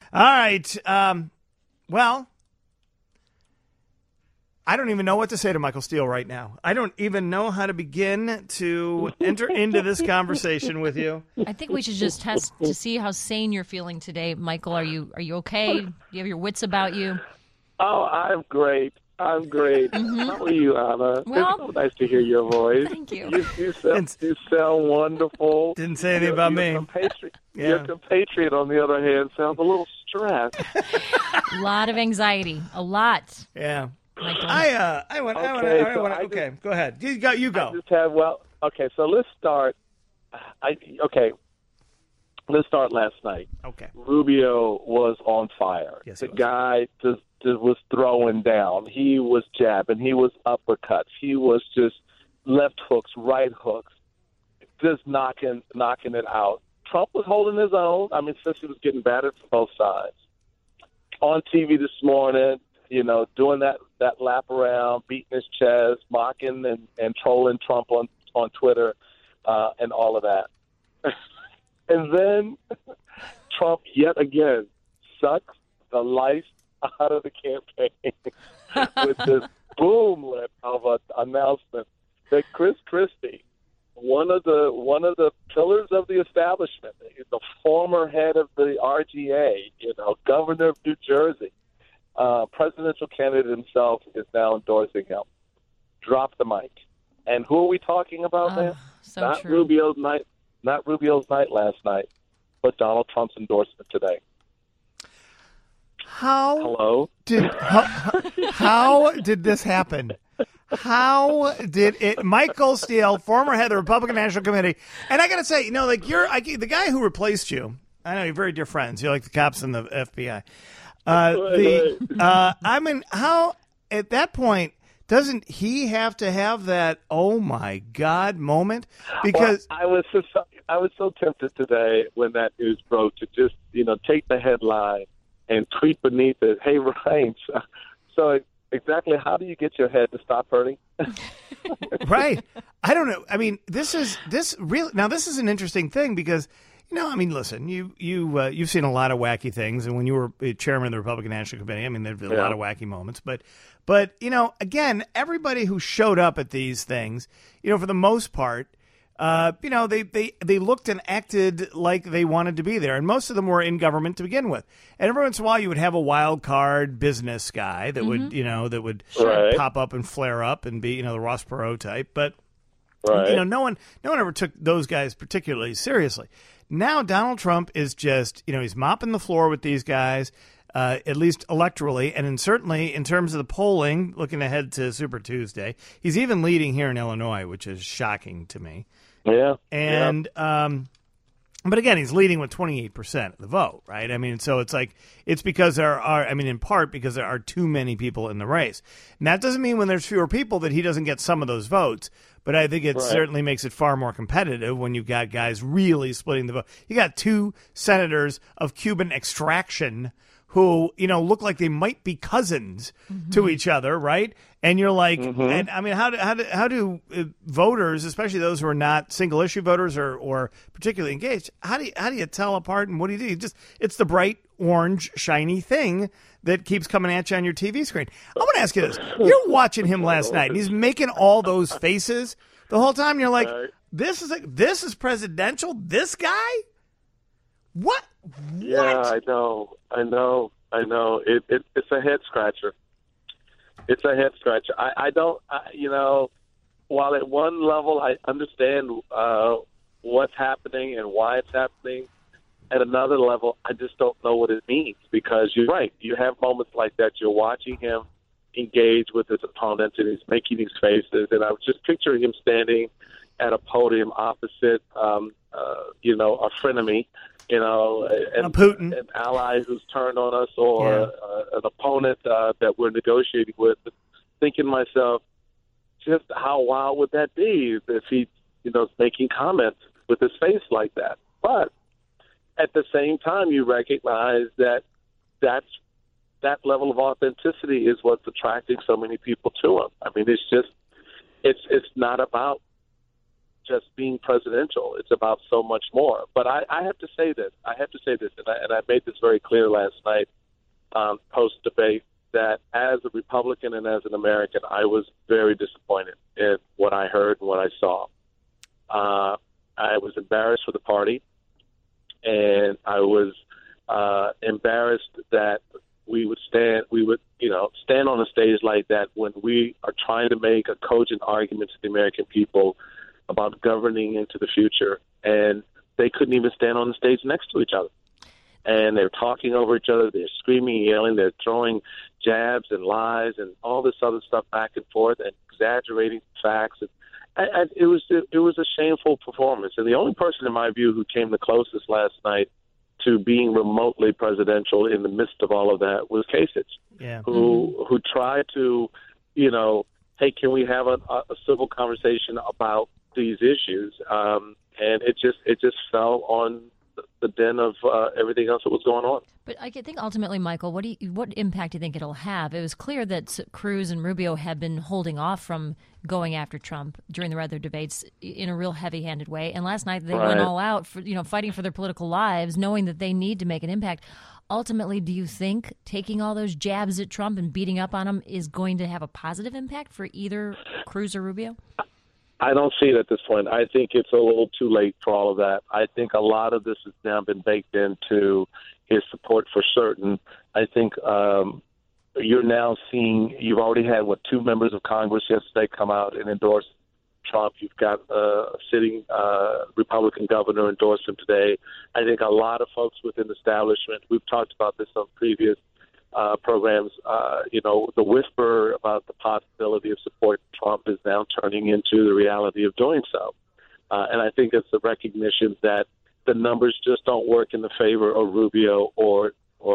All right. Well, I don't even know what to say to Michael Steele right now. I don't even know how to begin to enter into this conversation with you. I think we should just test to see how sane you're feeling today, Michael. Are you okay? Do you have your wits about you? Oh, I'm great. I'm great. How are you, Anna? Well, it's so nice to hear your voice. Thank you. You sound wonderful. Didn't say anything about me. Your compatriot, on the other hand, sounds a little stressed. A lot of anxiety. A lot. Yeah. Michael. Okay, go ahead. You go. I just have, so let's start. Let's start last night. Okay. Rubio was on fire. Yes, the guy just was throwing down. He was jabbing. He was uppercuts. He was just left hooks, right hooks, just knocking it out. Trump was holding his own. I mean, since he was getting battered from both sides. On TV this morning, doing that lap around, beating his chest, mocking and trolling Trump on Twitter and all of that. And then Trump yet again sucks the life out of the campaign with this boomlet of an announcement that Chris Christie, one of the pillars of the establishment, the former head of the RGA, governor of New Jersey, presidential candidate himself, is now endorsing him. Drop the mic. And who are we talking about now? So Not true. Rubio's night last night, but Donald Trump's endorsement today. How did this happen? How did it? Michael Steele, former head of the Republican National Committee, and I got to say, the guy who replaced you. I know you're very dear friends. You're like the cops in the FBI. How at that point doesn't he have to have that oh my God moment? Because I was so tempted today when that news broke to just take the headline and tweet beneath it, "Hey Ryan, so exactly how do you get your head to stop hurting?" Right. I don't know. I mean, this is an interesting thing because. Listen, you've seen a lot of wacky things, and when you were chairman of the Republican National Committee, I mean, there've been a lot of wacky moments. But again, everybody who showed up at these things, for the most part, they looked and acted like they wanted to be there, and most of them were in government to begin with. And every once in a while, you would have a wild card business guy that would pop up and flare up and be the Ross Perot type, but. Right. No one ever took those guys particularly seriously. Now Donald Trump is just, he's mopping the floor with these guys, at least electorally, and certainly in terms of the polling, looking ahead to Super Tuesday, he's even leading here in Illinois, which is shocking to me. Yeah. And but again, he's leading with 28% of the vote, right? I mean, so it's because in part because there are too many people in the race. And that doesn't mean when there's fewer people that he doesn't get some of those votes. But I think it certainly makes it far more competitive when you've got guys really splitting the vote. You got two senators of Cuban extraction who, look like they might be cousins to each other, right? And you're like, and I mean, how do voters, especially those who are not single issue voters or particularly engaged, how do you tell apart? And what do you do? It's the bright orange shiny thing that keeps coming at you on your TV screen. I want to ask you this: you're watching him last night, and he's making all those faces the whole time. You're like, this is presidential. This guy, what? Yeah, I know. It's a head scratcher. It's a head scratcher. While at one level I understand what's happening and why it's happening, at another level I just don't know what it means, because you're right. You have moments like that. You're watching him engage with his opponents and he's making these faces, and I was just picturing him standing at a podium opposite, a frenemy, and Putin, an ally who's turned on us, or an opponent that we're negotiating with. Thinking to myself, just how wild would that be if he, is making comments with his face like that? But at the same time, you recognize that that level of authenticity is what's attracting so many people to him. I mean, it's not about just being presidential. It's about so much more. But I have to say this. And I made this very clear last night post-debate, that as a Republican and as an American, I was very disappointed in what I heard and what I saw. I was embarrassed for the party, and I was embarrassed that we would stand on a stage like that when we are trying to make a cogent argument to the American people about governing into the future, and they couldn't even stand on the stage next to each other. And they're talking over each other, they're screaming, yelling, they're throwing jabs and lies and all this other stuff back and forth and exaggerating facts. And it was a shameful performance. And the only person, in my view, who came the closest last night to being remotely presidential in the midst of all of that was Kasich, who tried to, hey, can we have a civil conversation about these issues? And it just fell on the den of everything else that was going on. But I think ultimately, Michael, what impact do you think it'll have? It was clear that Cruz and Rubio had been holding off from going after Trump during the other debates in a real heavy-handed way. And last night they went all out for fighting for their political lives, knowing that they need to make an impact. Ultimately, do you think taking all those jabs at Trump and beating up on him is going to have a positive impact for either Cruz or Rubio? I don't see it at this point. I think it's a little too late for all of that. I think a lot of this has now been baked into his support for certain. I think you're now seeing, you've already had, two members of Congress yesterday come out and endorse Trump. You've got a sitting Republican governor endorse him today. I think a lot of folks within the establishment, we've talked about this on previous programs, the whisper about the possibility of supporting Trump is now turning into the reality of doing so. And I think it's a recognition that the numbers just don't work in the favor of Rubio or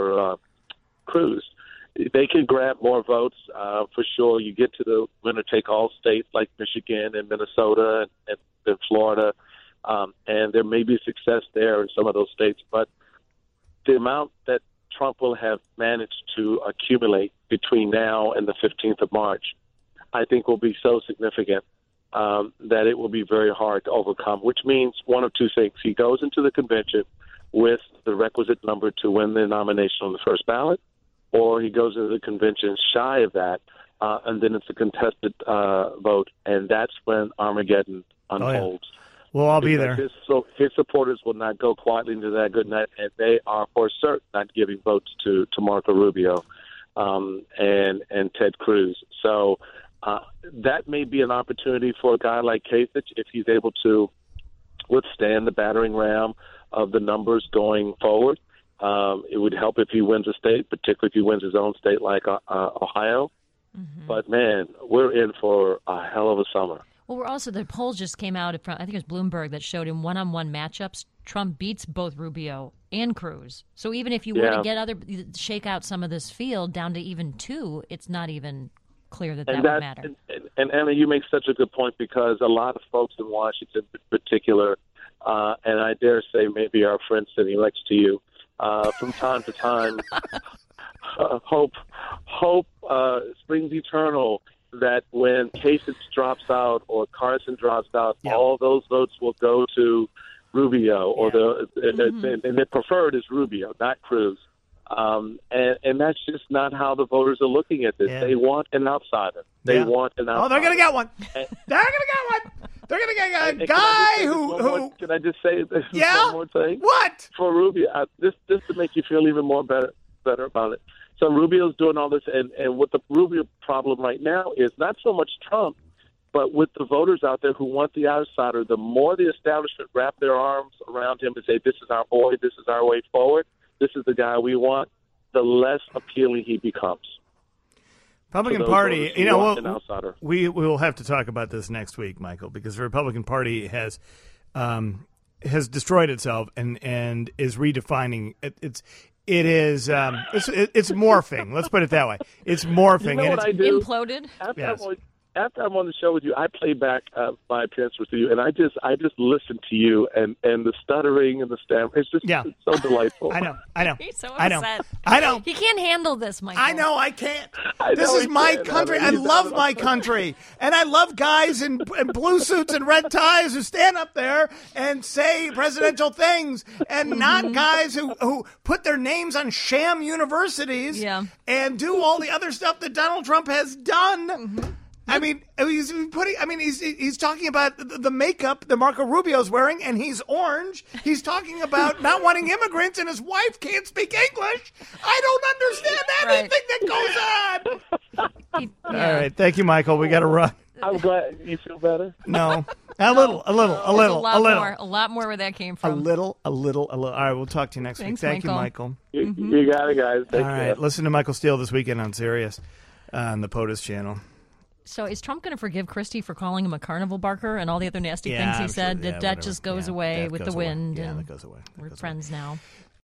Cruz. They can grab more votes, for sure. You get to the winner-take-all states like Michigan and Minnesota and Florida, and there may be success there in some of those states. But the amount that Trump will have managed to accumulate between now and the 15th of March, I think will be so significant that it will be very hard to overcome, which means one of two things. He goes into the convention with the requisite number to win the nomination on the first ballot, or he goes into the convention shy of that, and then it's a contested vote, and that's when Armageddon unfolds. Oh, yeah. We'll all be there. His supporters will not go quietly into that good night, and they are for certain not giving votes to Marco Rubio and Ted Cruz. So that may be an opportunity for a guy like Kasich if he's able to withstand the battering ram of the numbers going forward. It would help if he wins a state, particularly if he wins his own state like Ohio. Mm-hmm. But, man, we're in for a hell of a summer. Well, the polls just came out from, I think it was Bloomberg, that showed in one-on-one matchups, Trump beats both Rubio and Cruz. So even if you were to shake out some of this field down to even 2, it's not even clear that would matter. And Anna, you make such a good point, because a lot of folks in Washington in particular, and I dare say maybe our friend sitting next to you, from time to time, hope springs eternal that when Kasich drops out or Carson drops out, all those votes will go to Rubio, or and the preferred is Rubio, not Cruz. And that's just not how the voters are looking at this. Yeah. They want an outsider. They want an outsider. Oh, they're going to get one. They're going to get one. They're going to get a guy who. Can I just say this one more thing? What? For Rubio, just to make you feel even more better about it. So Rubio's doing all this, and what the Rubio problem right now is not so much Trump, but with the voters out there who want the outsider. The more the establishment wrap their arms around him and say, this is our boy, this is our way forward, this is the guy we want, the less appealing he becomes. Republican Party, we will have to talk about this next week, Michael, because the Republican Party has destroyed itself and is redefining it's morphing. Let's put it that way. It's morphing. You know what I do? Imploded. After after I'm on the show with you, I play back my appearance with you, and I just listen to you and the stuttering and the stammer. It's just it's so delightful. I know. He's so I know. upset. I know. He can't handle this, Michael. I know I can't. I This know is he my can't. country. I I mean, love my country. And I love guys in blue suits and red ties who stand up there and say presidential things, and not guys who put their names on sham universities and do all the other stuff that Donald Trump has done. I mean, he's talking about the makeup that Marco Rubio's wearing, and he's orange. He's talking about not wanting immigrants, and his wife can't speak English. I don't understand anything that goes on. All right, thank you, Michael. We got to run. I'm glad you feel better. No, a little. A lot more where that came from. A little. All right, we'll talk to you next week. Thank you, Michael. You got it, guys. Take all care. right, listen to Michael Steele this weekend on Sirius on the POTUS channel. So is Trump going to forgive Christie for calling him a carnival barker and all the other nasty things he said? Sure, that just goes away with the wind. Yeah, and that goes away. We're friends now.